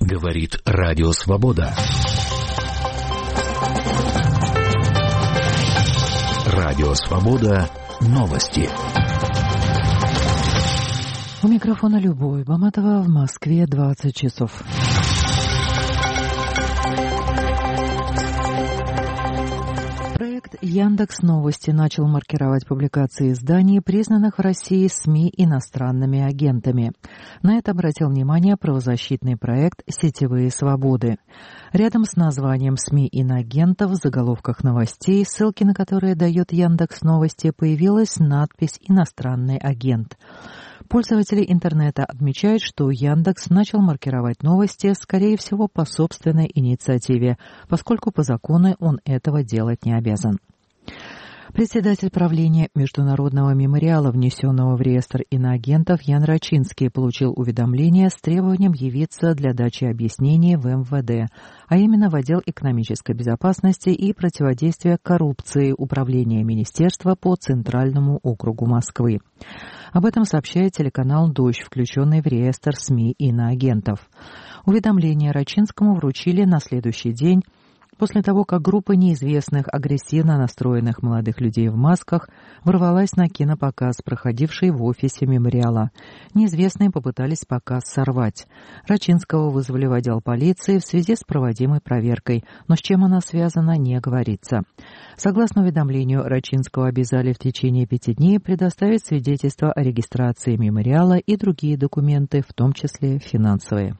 Говорит Радио Свобода. Радио Свобода. Новости. У микрофона Любовь Баматова, в Москве 20 часов. Проект Яндекс.Новости начал маркировать публикации изданий, признанных в России СМИ иностранными агентами. На это обратил внимание правозащитный проект «Сетевые свободы». Рядом с названием СМИ иноагентов в заголовках новостей, ссылки на которые дает Яндекс.Новости, появилась надпись «Иностранный агент». Пользователи интернета отмечают, что Яндекс начал маркировать новости, скорее всего, по собственной инициативе, поскольку по закону он этого делать не обязан. Председатель правления Международного мемориала, внесенного в реестр иноагентов, Ян Рачинский, получил уведомление с требованием явиться для дачи объяснений в МВД, а именно в отдел экономической безопасности и противодействия коррупции Управления Министерства по Центральному округу Москвы. Об этом сообщает телеканал «Дождь», включенный в реестр СМИ иноагентов. Уведомление Рачинскому вручили на следующий день, после того, как группа неизвестных, агрессивно настроенных молодых людей в масках ворвалась на кинопоказ, проходивший в офисе мемориала. Неизвестные попытались показ сорвать. Рачинского вызвали в отдел полиции в связи с проводимой проверкой, но с чем она связана, не говорится. Согласно уведомлению, Рачинского обязали в течение 5 дней предоставить свидетельство о регистрации мемориала и другие документы, в том числе финансовые.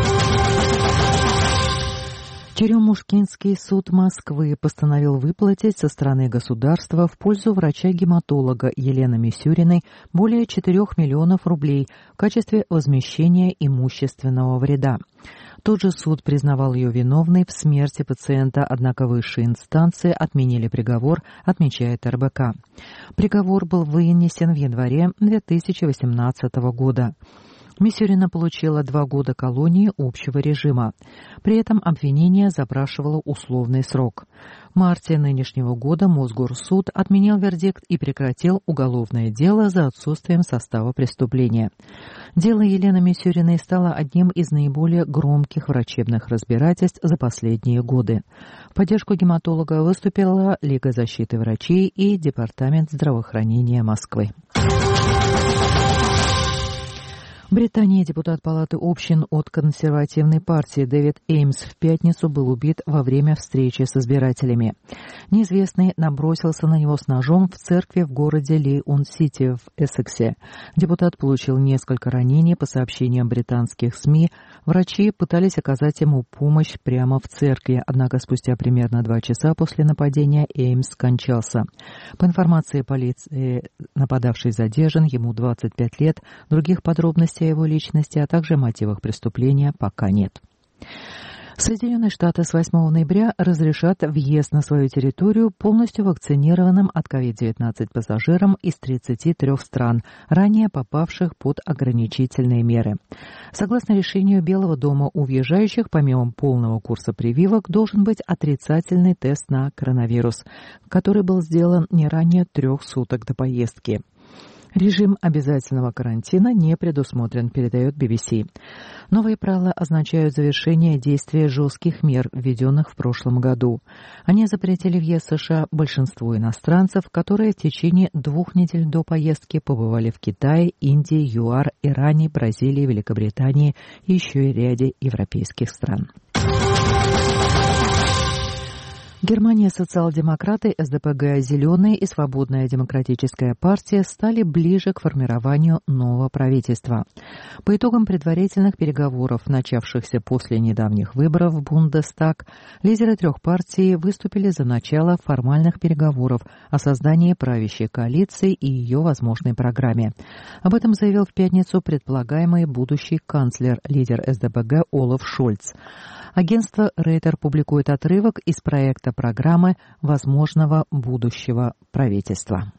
Черемушкинский суд Москвы постановил выплатить со стороны государства в пользу врача-гематолога Елены Мисюриной более 4 миллионов рублей в качестве возмещения имущественного вреда. Тот же суд признавал ее виновной в смерти пациента, однако высшие инстанции отменили приговор, отмечает РБК. Приговор был вынесен в январе 2018 года. Мисюрина получила 2 года колонии общего режима. При этом обвинение запрашивало условный срок. В марте нынешнего года Мосгорсуд отменил вердикт и прекратил уголовное дело за отсутствием состава преступления. Дело Елены Мисюриной стало одним из наиболее громких врачебных разбирательств за последние годы. В поддержку гематолога выступила Лига защиты врачей и Департамент здравоохранения Москвы. В Британии депутат Палаты общин от консервативной партии Дэвид Эймс в пятницу был убит во время встречи с избирателями. Неизвестный набросился на него с ножом в церкви в городе Лейон-Сити в Эссексе. Депутат получил несколько ранений. По сообщениям британских СМИ, врачи пытались оказать ему помощь прямо в церкви, однако спустя примерно 2 часа после нападения Эймс скончался. По информации полиции, нападавший задержан, ему 25 лет, других подробностей о его личности, а также мотивах преступления пока нет. Соединенные Штаты с 8 ноября разрешат въезд на свою территорию полностью вакцинированным от COVID-19 пассажирам из 33 стран, ранее попавших под ограничительные меры. Согласно решению Белого дома, у въезжающих помимо полного курса прививок должен быть отрицательный тест на коронавирус, который был сделан не ранее 3 суток до поездки. Режим обязательного карантина не предусмотрен, передает BBC. Новые правила означают завершение действия жестких мер, введенных в прошлом году. Они запретили въезд в США большинству иностранцев, которые в течение 2 недель до поездки побывали в Китае, Индии, ЮАР, Иране, Бразилии, Великобритании и еще и ряде европейских стран. Германия, социал-демократы, СДПГ, Зеленые и Свободная демократическая партия стали ближе к формированию нового правительства. По итогам предварительных переговоров, начавшихся после недавних выборов в Бундестаг, лидеры 3 партий выступили за начало формальных переговоров о создании правящей коалиции и ее возможной программе. Об этом заявил в пятницу предполагаемый будущий канцлер, лидер СДПГ Олаф Шольц. Агентство Рейтер публикует отрывок из проекта программы возможного будущего правительства.